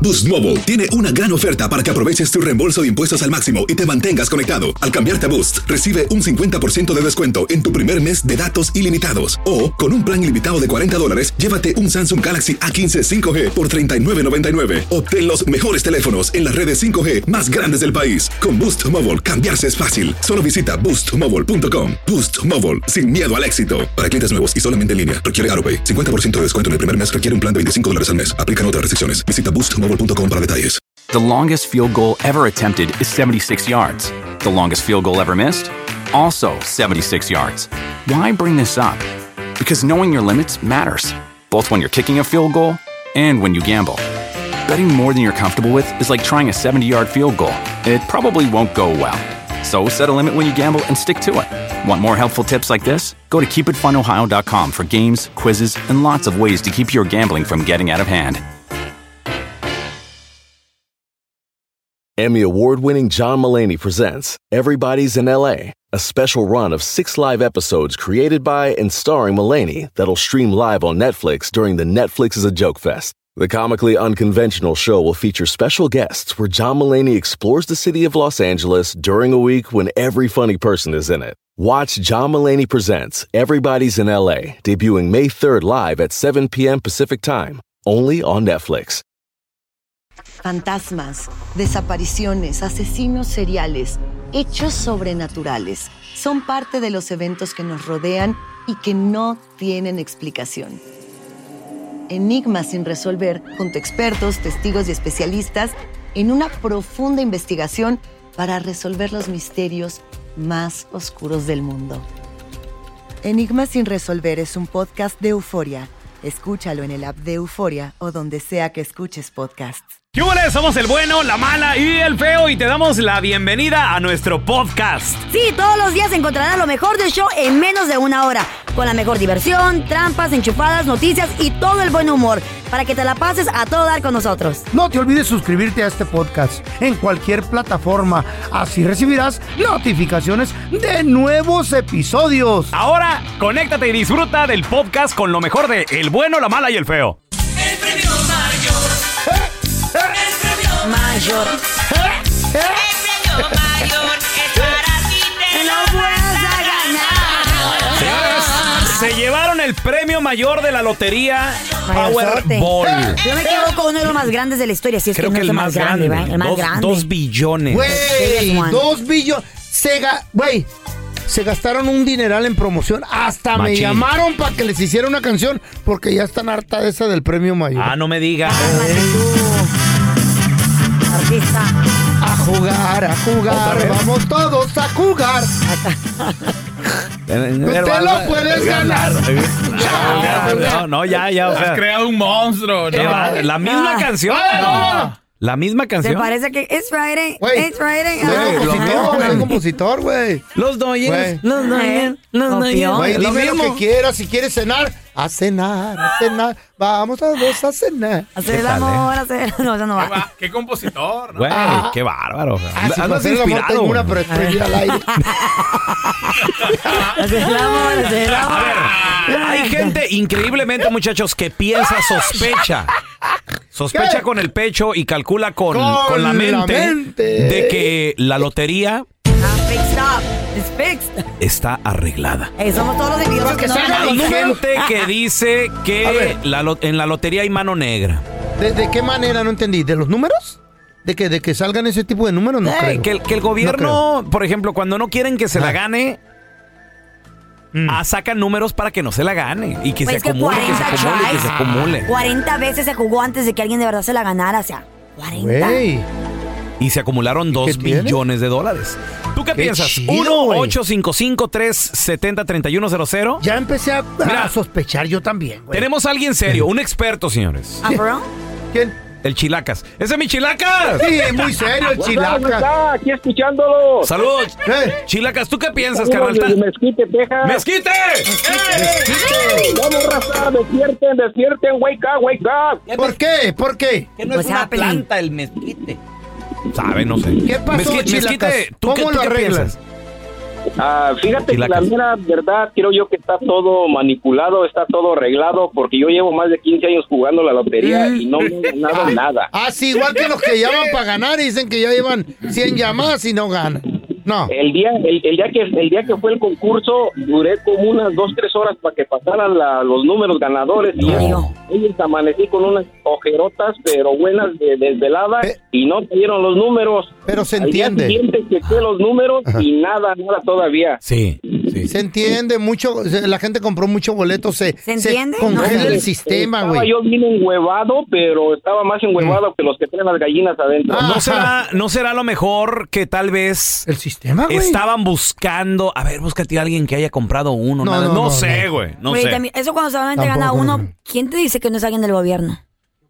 Boost Mobile tiene una gran oferta para que aproveches tu reembolso de impuestos al máximo y te mantengas conectado. Al cambiarte a Boost, recibe un 50% de descuento en tu primer mes de datos ilimitados. O, con un plan ilimitado de $40, llévate un Samsung Galaxy A15 5G por $39.99. Obtén los mejores teléfonos en las redes 5G más grandes del país. Con Boost Mobile, cambiarse es fácil. Solo visita boostmobile.com. Boost Mobile, sin miedo al éxito. Para clientes nuevos y solamente en línea, requiere AutoPay. 50% de descuento en el primer mes requiere un plan de $25 al mes. Aplican otras restricciones. Visita boostmobile.com para detalles. The longest field goal ever attempted is 76 yards. The longest field goal ever missed? Also 76 yards. Why bring this up? Because knowing your limits matters, both when you're kicking a field goal and when you gamble. Betting more than you're comfortable with is like trying a 70-yard field goal. It probably won't go well. So set a limit when you gamble and stick to it. Want more helpful tips like this? Go to keepitfunohio.com for games, quizzes, and lots of ways to keep your gambling from getting out of hand. Emmy award-winning John Mulaney presents Everybody's in L.A., a special run of 6 live episodes created by and starring Mulaney that'll stream live on Netflix during the Netflix is a Joke Fest. The comically unconventional show will feature special guests where John Mulaney explores the city of Los Angeles during a week when every funny person is in it. Watch John Mulaney Presents Everybody's in L.A., debuting May 3rd live at 7 p.m. Pacific Time, only on Netflix. Fantasmas, desapariciones, asesinos seriales, hechos sobrenaturales son parte de los eventos que nos rodean y que no tienen explicación. Enigmas sin resolver, junto a expertos, testigos y especialistas, en una profunda investigación para resolver los misterios más oscuros del mundo. Enigmas sin resolver es un podcast de Euforia. Escúchalo en el app de Euforia o donde sea que escuches podcasts. ¿Qué hubo? Somos el bueno, la mala y el feo y te damos la bienvenida a nuestro podcast. Sí, todos los días encontrarás lo mejor del show en menos de una hora. Con la mejor diversión, trampas, enchufadas, noticias y todo el buen humor. Para que te la pases a todo dar con nosotros. No te olvides suscribirte a este podcast en cualquier plataforma. Así recibirás notificaciones de nuevos episodios. Ahora, conéctate y disfruta del podcast con lo mejor de El bueno, la mala y el feo. El premio mayor. El premio mayor. El premio mayor es para ti, te lo vas a ganar. Señores, se llevaron el premio mayor de la lotería Powerball. Yo me quedo con uno de los más grandes de la historia. Si es creo que no es el más grande, ¿verdad? El más grande. 2 billones. Güey, 2 billones. Se gastaron un dineral en promoción. Hasta Machín. me llamaron para que les hiciera una canción porque ya están harta de esa del premio mayor. Ah, no me digas. Artista. A jugar, vamos todos a jugar. Te lo puedes ganar. No, ya. O sea, has creado un monstruo, ¿no? La misma canción. La misma canción. ¿Te parece que It's Friday? Wey. It's Friday. Soy compositor, güey. Los Dodgers. Güey, dime lo que quieras. Si quieres cenar, a cenar. Vamos todos a cenar. Hacer el amor, No, eso no va. ¿Qué compositor? ¿No? Güey, qué bárbaro. Si Andas para hacer el amor inspirado. tengo una, pero es prendida al aire. Hacer el amor. A ver, hay gente increíblemente, muchachos, que piensa, sospecha con el pecho y calcula con la mente de que la lotería Fixed up. It's fixed. está arreglada. Somos todos los envidiosos que no Hay gente que dice que en la lotería hay mano negra. ¿De qué manera? No entendí. ¿De los números? ¿De que salgan ese tipo de números? No creo. Que el gobierno, por ejemplo, cuando no quieren que se la gane, sacan números para que no se la gane. Y que Pues se acumule, que se acumule. 40 veces se jugó antes de que alguien de verdad se la ganara. O sea, 40. Güey. Y se acumularon 2 billones de dólares. ¿Tú qué piensas? chido, 1-855-370-3100. Ya empecé a sospechar yo también, güey. Tenemos a alguien serio, un experto, señores. ¿Bro? ¿Quién? El Chilacas. ¡Ese es mi Chilacas! Sí, muy serio el Chilacas. Aquí escuchándolo. ¡Saludos! Chilacas, ¿tú qué piensas, carnal? De Mezquite, Texas. ¡Mezquite! Vamos, raza, despierten, wake up. ¿Por qué? Que no es una planta el mezquite. ¿Sabe? No sé. ¿Qué pasó, Chilacas? Mezquite, ¿tú ¿Cómo qué lo arreglas? piensas? Fíjate que la mera verdad, creo yo que está todo manipulado, está todo arreglado, porque yo llevo más de 15 años jugando la lotería y no me he ganado nada. Ah, sí, igual que los que llaman para ganar y dicen que ya llevan 100 llamadas y no ganan. No. El día que fue el concurso, duré como unas 2-3 horas para que pasaran los números ganadores. Y amanecí con unas ojerotas, pero buenas de desvelada, y no te dieron los números. Pero se entiende. Al día siguiente chequé los números y nada todavía. Sí. Se entiende mucho, la gente compró muchos boletos, ¿Se entiende? congela el sistema, güey. Estaba yo bien enhuevado, pero estaba más enhuevado que los que traen las gallinas adentro. ¿No será lo mejor que tal vez el sistema, güey? Estaban buscando, a ver, búscate a alguien que haya comprado uno. No sé, güey. No sé. También, eso cuando solamente gana uno, ¿quién te dice que no es alguien del gobierno?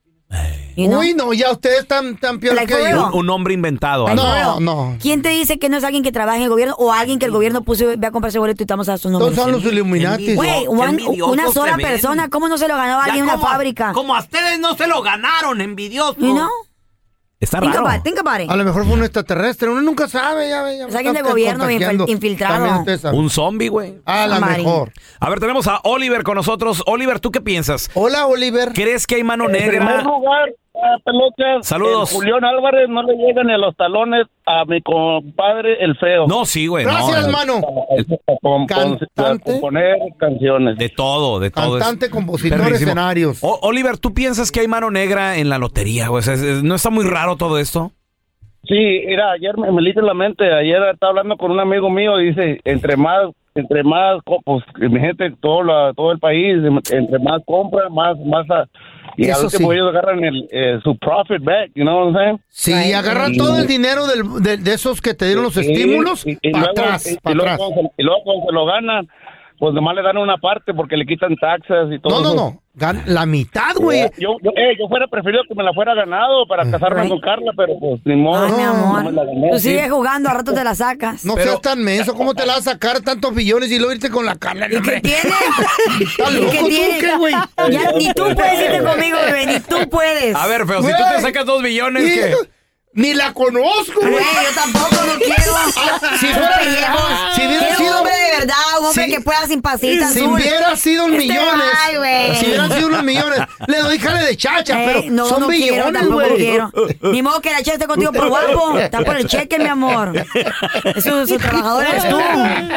Uy, no, ya ustedes están peor que yo. Un hombre inventado. No. ¿Quién te dice que no es alguien que trabaja en el gobierno o alguien que el gobierno puso, ve a comprarse boleto y estamos a sus números? Todos son los Illuminati. Güey, una sola persona, ¿cómo no se lo ganó alguien en una fábrica? Como a ustedes no se lo ganaron, envidiosos. ¿Y no? Está raro. Think about it. A lo mejor fue un extraterrestre, uno nunca sabe. Es alguien del gobierno infiltrado. Un zombie, güey. A lo mejor. A ver, tenemos a Oliver con nosotros. Oliver, ¿tú qué piensas? Hola, Oliver. ¿Crees que hay mano negra? En primer lugar, Pelotas, saludos. Julián Álvarez no le llegan ni a los talones a mi compadre el feo. No, sí, güey. Gracias, hermano. Cantante. Componer canciones. De todo. Cantante, compositor, escenarios. Oliver, ¿tú piensas que hay mano negra en la lotería, güey? ¿No está muy raro todo esto? Sí, mira, ayer me hizo la mente. Ayer estaba hablando con un amigo mío y dice, entre más, pues, mi gente, todo el país, entre más compra, más y a veces ellos agarran su profit back, you know what I'm saying? Sí, agarran todo el dinero de esos que te dieron los estímulos para atrás. Y luego cuando se lo ganan, pues nomás le dan una parte porque le quitan taxas y todo. No. La mitad, güey. Yo fuera preferido que me la fuera ganado para casarme con Carla, pero pues ni modo. Mi amor. No me la gané. Tú sigues jugando, a rato te la sacas. No seas tan menso, ¿cómo te la vas a sacar tantos billones y luego irte con la Carla? ¿Y qué tiene? ¿Estás loco tú qué, güey? Ya, ni tú puedes irte conmigo, güey, ni tú puedes. A ver, feo, si tú te sacas 2 billones, ¿qué? Ni la conozco, güey. Yo tampoco lo quiero. Si hubiera sido un hombre de verdad, un hombre que pueda sin pasita si azul. hubiera sido un millones. Si hubieran sido unos millones, le doy jale de chacha, pero son billones, güey. Ni modo que la chacha esté contigo por guapo. Está por el cheque, mi amor. Su trabajador eres tú.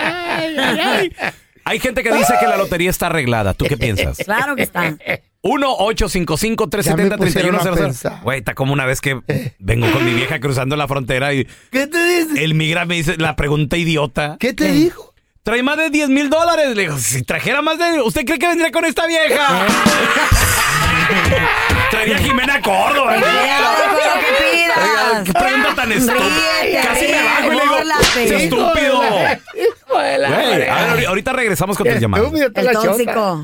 Hay gente que dice que la lotería está arreglada. ¿Tú qué piensas? Claro que está. 1-855-370-3100. Güey, está como una vez que vengo con mi vieja cruzando la frontera y... ¿Qué te dice? El migra me dice la pregunta idiota. ¿Qué te dijo? Trae más de $10,000. Le digo, si trajera más de... ¿Usted cree que vendría con esta vieja? Traería Jimena Córdoba. ¿Qué pregunta tan estúpida? Casi me bajo y le digo, ¡es estúpido! Güey, a ver, ahorita regresamos con tus llamadas. El tóxico.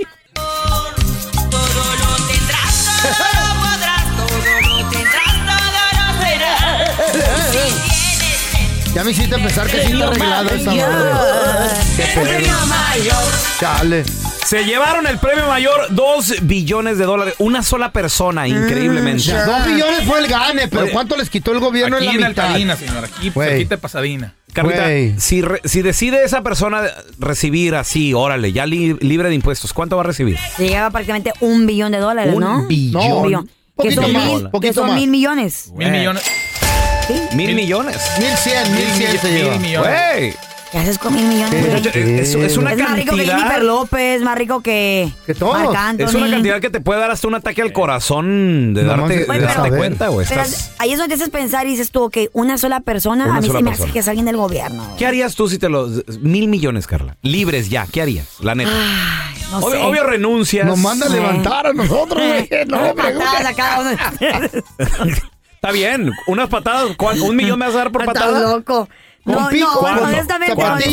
Ya me hiciste pensar que sí está arreglado esa madre. El premio mayor. Chale. Se llevaron el premio mayor, $2 billones. Una sola persona, increíblemente. 2 billones fue el gane, pero ¿cuánto les quitó el gobierno aquí en la mitad? Aquí en Alcalina, señor. Aquí cerquita de Pasadena. Carlita, si decide esa persona recibir así, órale, ya libre de impuestos, ¿cuánto va a recibir? Se lleva prácticamente $1 billón, ¿no? ¿Un billón? No, $1 billón. Que son 1,000 millones. 1,000 millones. ¿Sí? 1,000 millones. 1,100 se lleva. Güey. ¿Qué haces con 1,000 millones? Es una más rico que cantidad. Jennifer López, más rico que todos. Marc Anthony. Es una cantidad que te puede dar hasta un ataque al corazón de darte cuenta, güey. Pero ahí es donde te haces pensar y dices tú, ok, una sola persona, a mí sí me hace que es alguien del gobierno. ¿Qué harías tú si te los... 1,000 millones, Carla? Libres ya, ¿qué harías? La neta. No sé. Obvio renuncias. Nos manda a levantar a nosotros, güey. No, patadas a cada uno. Está bien, unas patadas. ¿1 millón me vas a dar por patada? Estás loco. No, honestamente,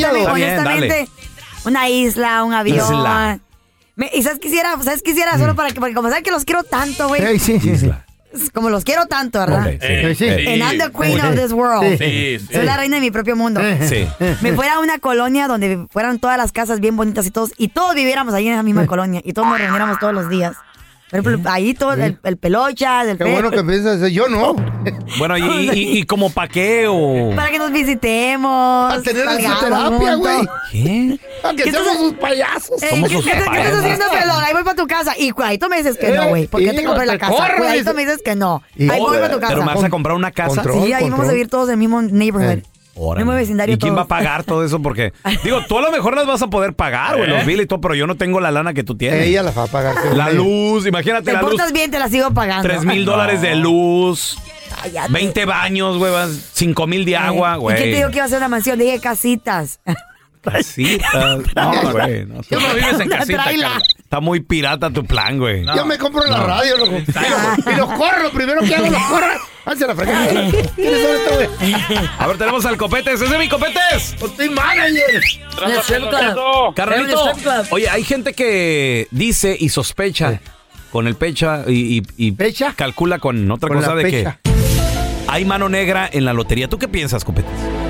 una isla, un avión. ¿Y sabes quisiera? Solo para que, porque como sabes que los quiero tanto, güey. Sí. Como los quiero tanto, ¿verdad? Sí. And I'm the queen of this world. Sí. Soy la reina de mi propio mundo. Sí. Me fuera a una colonia donde fueran todas las casas bien bonitas y todos viviéramos ahí en esa misma colonia y todos nos reuniéramos todos los días. Por ejemplo, ahí todo el pelocha, del Qué bueno que piensas, yo no. Bueno, ¿y como pa' qué o...? Para que nos visitemos. Para tener salgamos terapia, güey. juntos. ¿Qué? Para que seamos sus payasos. Somos sus ¿Qué estás payasos. haciendo, pelón? Ahí voy para tu casa. Y cuidadito me dices que no, güey. ¿Por qué te compré la casa? corro, Cuidadito dice. me dices que no. Y- Ahí voy para tu casa. ¿Pero me vas a comprar una casa? Control. Sí, ahí vamos a vivir todos en el mismo neighborhood. Órale. Mismo vecindario ¿Y quién todos. va a pagar todo eso? Porque, digo, tú a lo mejor las vas a poder pagar, güey, los biles y todo, pero yo no tengo la lana que tú tienes. Ella la va a pagar. La luz, imagínate Te la luz. portas bien, te la sigo pagando. $3,000 de luz. Cállate. 20 baños, güey, 5,000 de agua, ¿Y güey. quién te dijo que iba a ser una mansión? Dije casitas. Casitas. No, güey. No, Tú no vives en Una casita, traila. Carla. está muy pirata tu plan, güey. Yo me compro la radio, loco. Y los corro. Primero que hago, los corro. Háganse la fregada. ¿Quiénes son estos, güey? A ver, tenemos al Copetes. ¡Ese es mi Copetes! Estoy manager. Carnalito, oye, hay gente que dice y sospecha con el pecha y ¿Pecha? calcula con otra Con cosa la de pecha. que hay mano negra en la lotería. ¿Tú qué piensas, Copetes?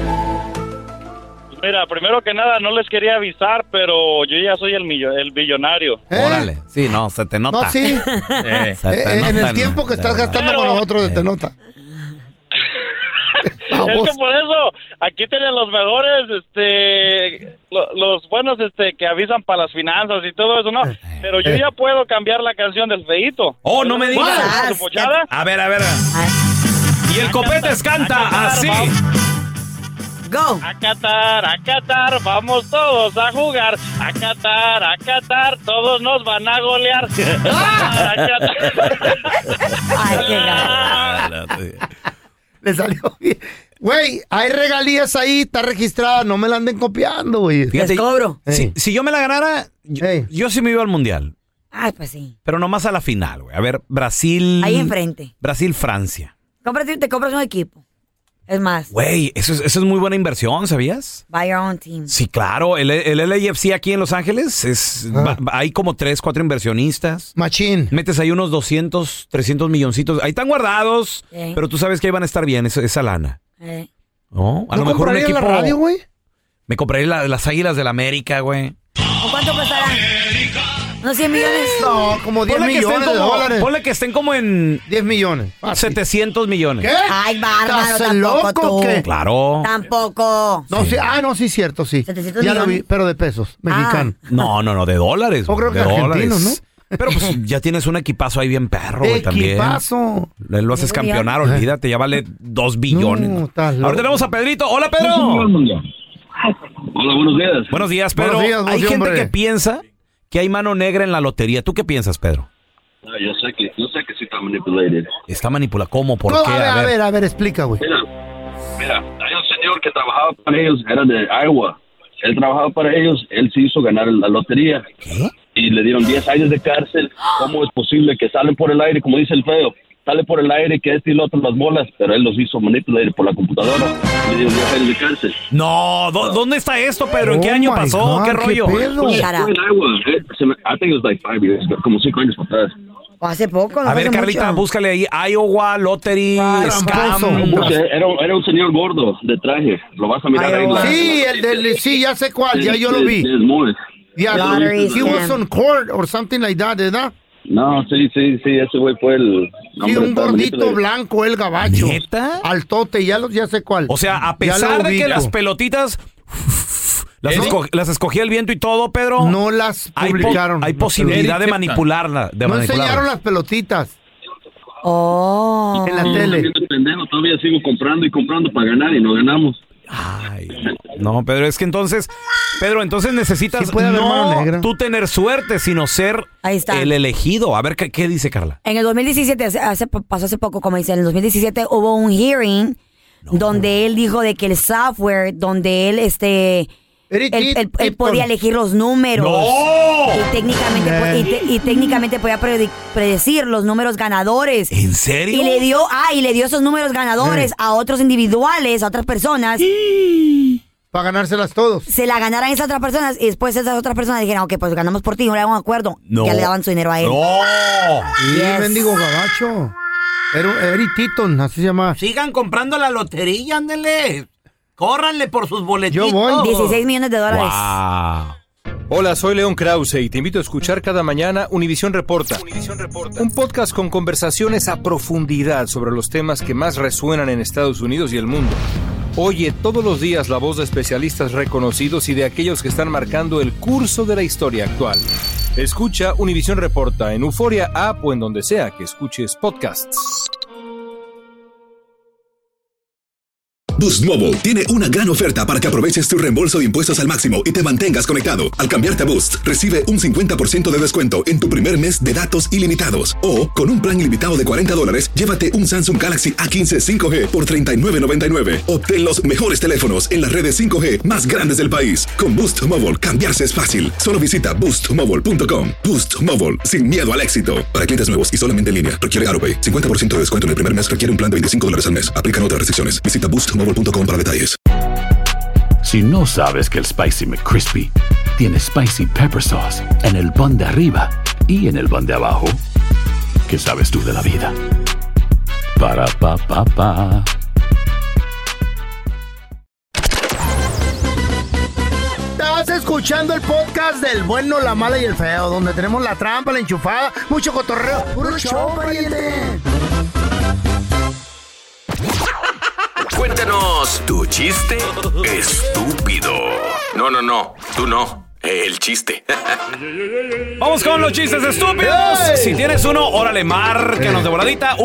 Mira, primero que nada, no les quería avisar, pero yo ya soy el billonario. Órale. Sí, no, se te nota. No, sí. Se te En nota el tiempo que estás gastando Pero- con nosotros, te nota. Es que por eso, aquí tienen los mejores, los buenos, que avisan para las finanzas y todo eso, ¿no? Pero yo ya puedo cambiar la canción del feíto. Oh, no me digas. ¿Su pochada? A ver. Y el Copetes canta así. Go. A Qatar, vamos todos a jugar. A Qatar, todos nos van a golear. A Qatar. Ay, qué gato. Le salió bien. Güey, hay regalías ahí, está registrada, no me la anden copiando, güey. Fíjate, Les cobro. si yo me la ganara, yo sí me iba al Mundial. Ay, pues sí. Pero nomás a la final, güey. A ver, Brasil... Ahí enfrente. Brasil-Francia. Te compras un equipo. Es más, Güey, eso es muy buena inversión, ¿sabías? buy your own team. Sí, claro. El LAFC aquí en Los Ángeles, hay como 3, 4 inversionistas. Machín. Metes ahí unos 200, 300 milloncitos. Ahí están guardados, Sí. pero tú sabes que ahí van a estar bien esa lana. ¿No? A ¿No lo mejor un comprarías equipo... la radio, güey? Me compraría las Águilas del América, güey. ¿O cuánto costará? ¿Unos 100 millones? No, como 10 millones de dólares. Ponle que estén como en 10 millones. Fácil. 700 millones. ¿Qué? Ay, bárbaro, ¿Estás tampoco loco tú. o qué? Claro. Tampoco. No, sí. No, sí, cierto, sí. 700 Ya lo vi, millones. pero de pesos, mexicano. No, de dólares. Yo creo güey, que de argentinos, dólares. Pero pues ya tienes un equipazo ahí bien perro, güey, también. Equipazo. Lo haces campeonar, olvídate, ya vale 2 billones. No, ¿no? estás loco. Ahora tenemos a Pedrito. ¡Hola, Pedro! Hola, buenos días. Buenos días, Pedro. Buenos días, Hay sí, gente hombre. que piensa que hay mano negra en la lotería. ¿Tú qué piensas, Pedro? Yo sé que sí está manipulated. Está manipulada. ¿Cómo? ¿Por No, qué? a ver, explica, güey. Mira, hay un señor que trabajaba para ellos, era de Iowa. Él trabajaba para ellos, él se hizo ganar la lotería. ¿Qué? Y le dieron 10 años de cárcel. ¿Cómo es posible que salen por el aire, como dice el feo? Sale por el aire que este y lo otro las bolas, pero él los hizo manipular por la computadora. Le dieron 10 años de cárcel. No, ¿dónde está esto, Pedro? ¿En qué Oh año my pasó? God, ¿Qué qué rollo? pedo. Fue Shut up. en Iowa. I think it was like 5 years ago, como 5 años para atrás. O hace poco, no A ver, hace Carlita, mucho. búscale ahí Iowa, Lottery, tramposo. Scam. Era un señor gordo de traje. Lo vas a mirar ahí. Iowa. Sí, ya sé cuál, ya yo lo vi. Es muy. Yeah, Lottery he was scam. on court or something like that, ¿verdad? No, sí, ese güey fue el... Sí, un gordito blanco, el gabacho. ¿Neta? Altote, ya sé cuál. O sea, a Ya pesar lo de que ubico. las pelotitas las escogía el viento y todo, Pedro, No las hay, publicaron. hay posibilidad de manipularla. No enseñaron las pelotitas Oh. en la tele. Pendejo, todavía sigo comprando y comprando para ganar y no ganamos. Ay, no, Pedro, es que entonces, Pedro, necesitas Sí puede haber mano negra. no tú tener suerte, sino ser Ahí está. el elegido. A ver, ¿qué dice Carla? En el 2017, pasó hace poco, como dice, en el 2017 hubo un hearing donde él dijo de que el software, donde él él podía elegir los números. ¡No! Y técnicamente podía predecir los números ganadores. ¿En serio? Y le dio esos números ganadores a otros individuales, a otras personas. Para ganárselas todos. Se la ganaran esas otras personas y después esas otras personas dijeron, ok, pues ganamos por ti, no le damos un acuerdo. No. Ya le daban su dinero a él. ¡No! Sí, Yes. mendigo gabacho. Eric Titon, así se llama. Sigan comprando la lotería, ándele. Córranle por sus boletitos. Yo voy. $16 millones. ¡Wow! Hola, soy León Krause y te invito a escuchar cada mañana Univisión Reporta. Un podcast con conversaciones a profundidad sobre los temas que más resuenan en Estados Unidos y el mundo. Oye todos los días la voz de especialistas reconocidos y de aquellos que están marcando el curso de la historia actual. Escucha Univisión Reporta en Euforia App o en donde sea que escuches podcasts. Boost Mobile tiene una gran oferta para que aproveches tu reembolso de impuestos al máximo y te mantengas conectado. Al cambiarte a Boost, recibe un 50% de descuento en tu primer mes de datos ilimitados. O, con un plan ilimitado de $40, llévate un Samsung Galaxy A15 5G por $39.99. Obtén los mejores teléfonos en las redes 5G más grandes del país. Con Boost Mobile, cambiarse es fácil. Solo visita boostmobile.com. Boost Mobile, sin miedo al éxito. Para clientes nuevos y solamente en línea, requiere AutoPay. 50% de descuento en el primer mes requiere un plan de $25 al mes. Aplican otras restricciones. Visita boostmobile.com para detalles. Si no sabes que el Spicy McCrispy tiene Spicy Pepper Sauce en el pan de arriba y en el pan de abajo, ¿qué sabes tú de la vida? Para, pa, pa, pa. Estás escuchando el podcast del bueno, la mala y el feo, donde tenemos la trampa, la enchufada, mucho cotorreo. ¡Puro show, pariente! Cuéntanos tu chiste estúpido. No, tú no. El chiste. Vamos con los chistes estúpidos. ¡Ey! Si tienes uno, órale, márcanos de voladita.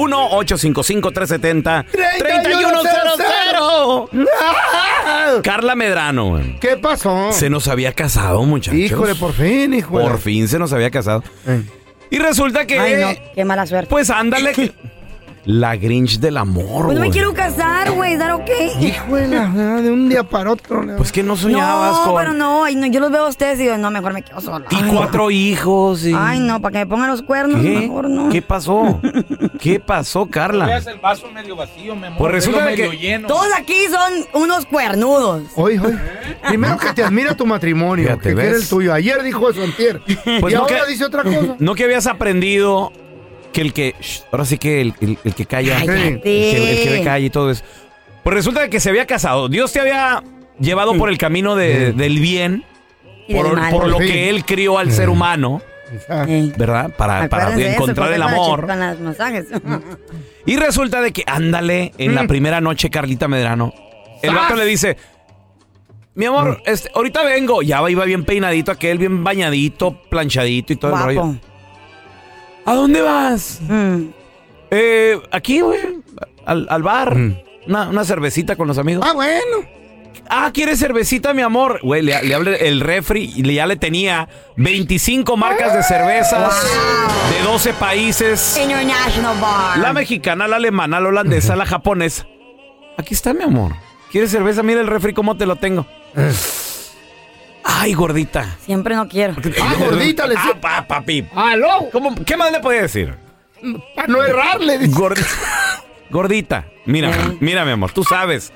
1-855-370-3100. Carla Medrano, güey. ¿Qué pasó? Se nos había casado, muchachos. Híjole, por fin, híjole. Por fin se nos había casado. Y resulta que... Ay, no, qué mala suerte. Pues ándale. La Grinch del amor, Pues no me güey. quiero casar, güey, ¿dar ok? Híjole, de un día para otro. Pues que no soñabas no, con... pero no, ay, no, yo los veo a ustedes y digo, no, mejor me quedo sola. Y 4 hijos. Y... Ay, no, para que me pongan los cuernos, ¿Qué? mejor no. ¿Qué pasó? ¿Qué pasó, Carla? Veas el vaso medio vacío, mi amor. Pues resulta velo que medio lleno. Todos aquí son unos cuernudos. Oye. Primero que te admira tu matrimonio, Fíjate, que ¿ves? quiere el tuyo. Ayer dijo eso, antier. Pues y no ahora que- dice otra cosa. ¿No que habías aprendido que el que... ahora sí que el que calla... Cállate. El que ve calla y todo eso. Pues resulta que se había casado. Dios te había llevado por el camino del bien, Y del mal. por lo Sí. que Él crió al ser humano, Ey. ¿verdad? Para Acuérdense de eso, encontrar el con amor. Con las masajes. Y resulta de que, ándale, en la primera noche, Carlita Medrano, el vato le dice... Mi amor, ahorita vengo. Ya iba bien peinadito aquel, bien bañadito, planchadito y todo el rollo. Guapo. ¿A dónde vas? Aquí, güey. Al bar. Una cervecita con los amigos. Ah, bueno. ¿Quieres cervecita, mi amor? Güey, le hablé el refri y ya le tenía 25 marcas de cervezas de 12 países. International Bar. La mexicana, la alemana, la holandesa, la japonesa. Aquí está, mi amor. ¿Quieres cerveza? Mira el refri, cómo te lo tengo. Ay, gordita. Siempre no quiero. Gordita, le decía. Papi. ¡Aló! ¿Qué más le podía decir? Para no errarle. Gordita. Mira, mi amor, tú sabes.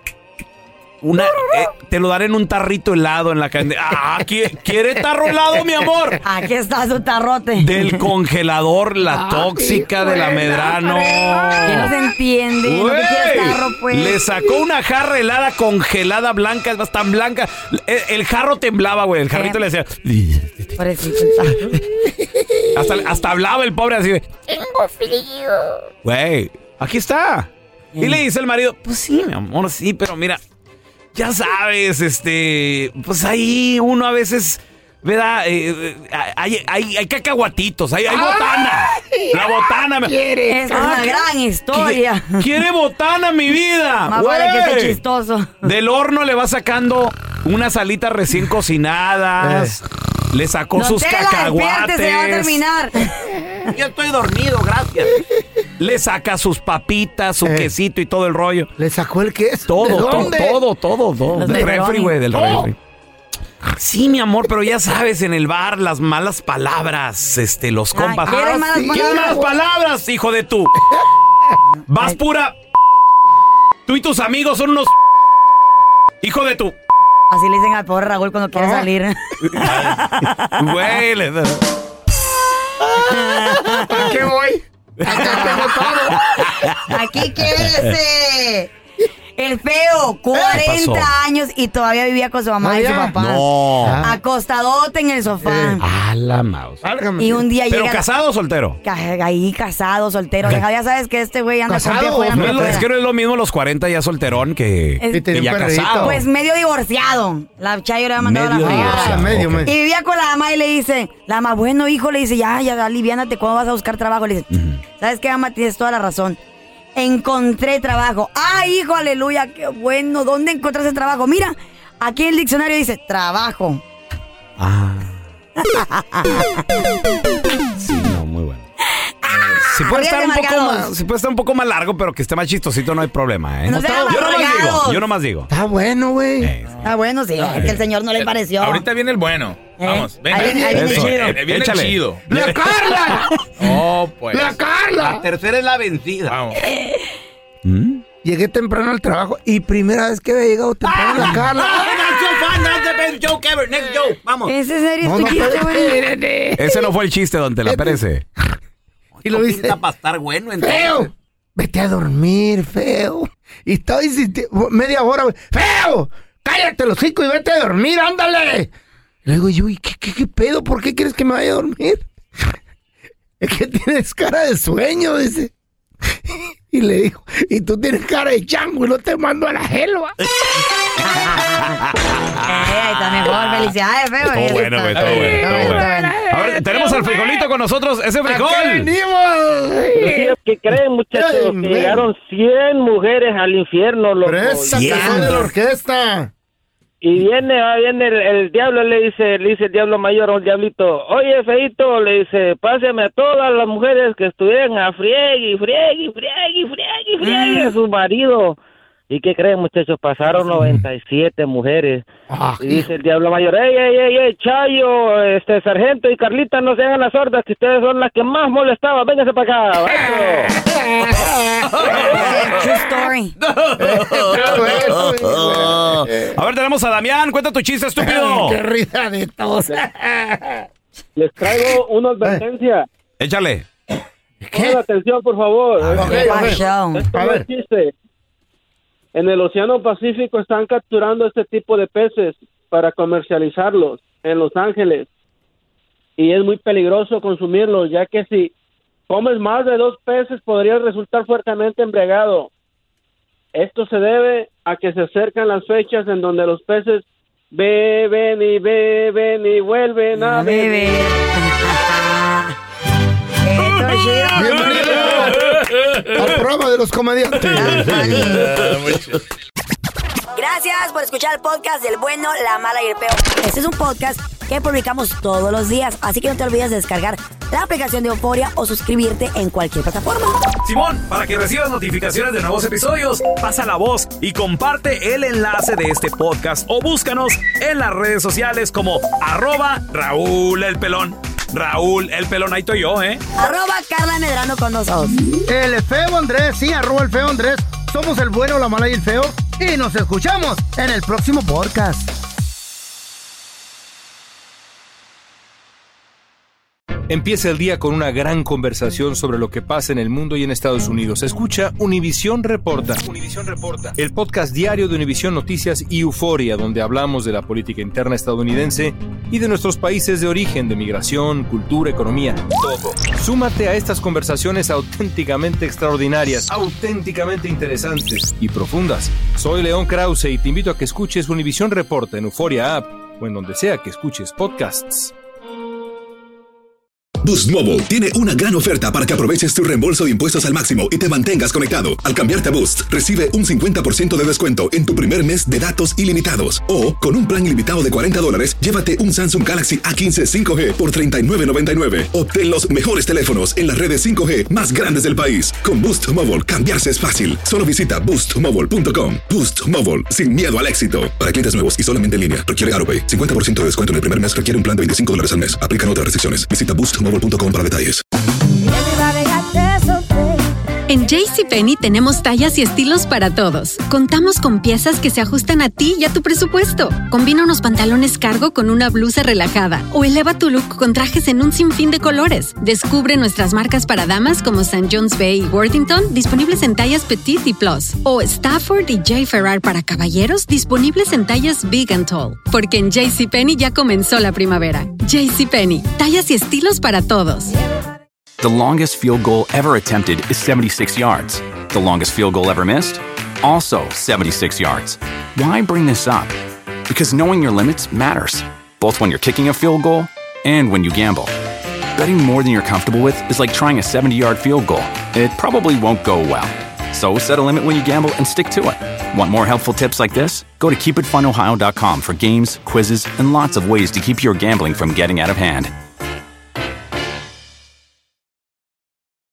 Te lo daré en un tarrito helado en la cadena. ¿Quiere tarro helado, mi amor? Aquí está su tarrote. Del congelador, la tóxica de la Medrano. Que no se entiende. No te quieres tarro, pues. Le sacó una jarra helada congelada blanca, es tan blanca. El jarro temblaba, güey. El jarrito le decía. Pobrecito. Hasta hablaba el pobre así de. Tengo frío. Güey, aquí está. Y le dice el marido, pues sí, mi amor, sí, pero mira, ya sabes, pues ahí uno a veces, ¿verdad? Hay cacahuatitos, hay botana. La botana. Esa es una gran historia. Quiere botana, mi vida. Más vale que esté chistoso. Del horno le va sacando unas alitas recién cocinadas. Le sacó sus cacahuates. Se va a terminar. Yo estoy dormido, gracias. Le saca sus papitas, su quesito y todo el rollo. ¿Le sacó el queso? Todo, ¿De dónde? todo. Del refri, güey, del refri. Sí, mi amor, pero ya sabes, en el bar, las malas palabras, los compas. ¿Quieren malas palabras? ¿Quieren malas palabras, hijo de tú? Vas pura... Tú y tus amigos son unos... Hijo de tú. Así le dicen al pobre Raúl cuando quiere salir. Güey, ¿A qué voy? Acá tengo todo. Aquí quédese. El feo, 40 años y todavía vivía con su mamá y su papá. No. Acostadote en el sofá. A la mouse. Y un día ¿Pero llega... casado o soltero? Ahí casado, soltero. Ya sabes que este güey anda con ¿Casado? Es que no es lo mismo los 40 ya solterón que ya casado. Pues medio divorciado. La Chayo le ha mandado Medio la fregada. divorciado, ok. Y vivía con la mamá y le dice, la mamá, bueno, hijo, le dice, ya, aliviánate, ¿cuándo vas a buscar trabajo? Le dice, ¿sabes qué, mamá? Tienes toda la razón. Encontré trabajo. ¡Ay, hijo, aleluya! ¡Qué bueno! ¿Dónde encontraste trabajo? Mira, aquí en el diccionario dice, trabajo. Sí, no, muy bueno. Si puede estar un poco más largo, pero que esté más chistosito, no hay problema, ¿eh? No sean amargados. Yo nomás digo. Está bueno, güey. Está bueno, sí. Es que el señor no le pareció. Ahorita viene el bueno. Vamos, venga. Ahí viene el chido. Viene el chido. ¡La Carla! Oh, pues. ¡La Carla! La tercera es la vencida. Vamos. Llegué temprano al trabajo y primera vez que había llegado temprano la Carla. Next joke ever. Next joke. Vamos. ¿Ese serio es tu chiste, güey? Ese no fue el chiste, don Tela, espérese. Y lo dice, para estar bueno, entonces. ¡Feo! Vete a dormir, feo. Y estaba insistiendo, media hora, güey. ¡Feo! ¡Cállate los hocico y vete a dormir, ándale! Le digo yo, ¿y qué pedo? ¿Por qué quieres que me vaya a dormir? Es que tienes cara de sueño, dice. Y le digo, y tú tienes cara de chango y no te mando a la jelva. Ahí está mejor, felicidades, feo. Todo bueno, güey, todo bueno. A ver, tenemos al frijolito con nosotros, ese frijol. ¿Qué creen, muchachos? Que llegaron 100 mujeres al infierno, loco. Pero esa canción de la orquesta. Y viene el diablo, le dice el diablo mayor a un diablito, oye, feito, le dice, pásame a todas las mujeres que estuvieran a friegue a su marido. ¿Y qué creen, muchachos? Pasaron 97 mujeres. Y dice el diablo mayor, ey, Chayo, sargento y Carlita, no se hagan las sordas, que ustedes son las que más molestaban. Vénganse para acá. True story. A ver, tenemos a Damián. Cuenta tu chiste, estúpido. ¡Qué risa de todos! Les traigo una advertencia. Échale. Pongan atención, por favor. A ver. Chiste. En el Océano Pacífico están capturando este tipo de peces para comercializarlos en Los Ángeles. Y es muy peligroso consumirlos, ya que si comes más de 2 peces podrías resultar fuertemente embriagado. Esto se debe a que se acercan las fechas en donde los peces beben y vuelven a beber. Bienvenido al programa de los comediantes. Gracias por escuchar el podcast del bueno, la mala y el peor. Este es un podcast que publicamos todos los días, así que no te olvides de descargar la aplicación de Euforia o suscribirte en cualquier plataforma. Simón, para que recibas notificaciones de nuevos episodios, pasa la voz y comparte el enlace de este podcast o búscanos en las redes sociales como @Raúl el Pelón. Raúl el Pelón, ahí estoy yo, ¿eh? @Carla Medrano con nosotros. El feo Andrés, sí, @el feo Andrés. Somos el bueno, la mala y el feo. Y nos escuchamos en el próximo podcast. Empieza el día con una gran conversación sobre lo que pasa en el mundo y en Estados Unidos. Escucha Univisión Reporta. El podcast diario de Univisión Noticias y Euforia, donde hablamos de la política interna estadounidense y de nuestros países de origen, de migración, cultura, economía, todo. Súmate a estas conversaciones auténticamente extraordinarias, auténticamente interesantes y profundas. Soy León Krause y te invito a que escuches Univisión Reporta en Euforia App o en donde sea que escuches podcasts. Boost Mobile tiene una gran oferta para que aproveches tu reembolso de impuestos al máximo y te mantengas conectado. Al cambiarte a Boost, recibe un 50% de descuento en tu primer mes de datos ilimitados. O, con un plan ilimitado de $40, llévate un Samsung Galaxy A15 5G por $39.99. Obtén los mejores teléfonos en las redes 5G más grandes del país. Con Boost Mobile, cambiarse es fácil. Solo visita boostmobile.com. Boost Mobile, sin miedo al éxito. Para clientes nuevos y solamente en línea, requiere AutoPay. 50% de descuento en el primer mes, requiere un plan de $25 al mes. Aplican otras restricciones. Visita boostmobile.com para detalles. En JCPenney tenemos tallas y estilos para todos. Contamos con piezas que se ajustan a ti y a tu presupuesto. Combina unos pantalones cargo con una blusa relajada o eleva tu look con trajes en un sinfín de colores. Descubre nuestras marcas para damas como St. John's Bay y Worthington, disponibles en tallas Petite y Plus. O Stafford y J. Ferrar para caballeros, disponibles en tallas Big and Tall. Porque en JCPenney ya comenzó la primavera. JCPenney, tallas y estilos para todos. The longest field goal ever attempted is 76 yards. The longest field goal ever missed? Also 76 yards. Why bring this up? Because knowing your limits matters, both when you're kicking a field goal and when you gamble. Betting more than you're comfortable with is like trying a 70-yard field goal. It probably won't go well. So set a limit when you gamble and stick to it. Want more helpful tips like this? Go to keepitfunohio.com for games, quizzes, and lots of ways to keep your gambling from getting out of hand.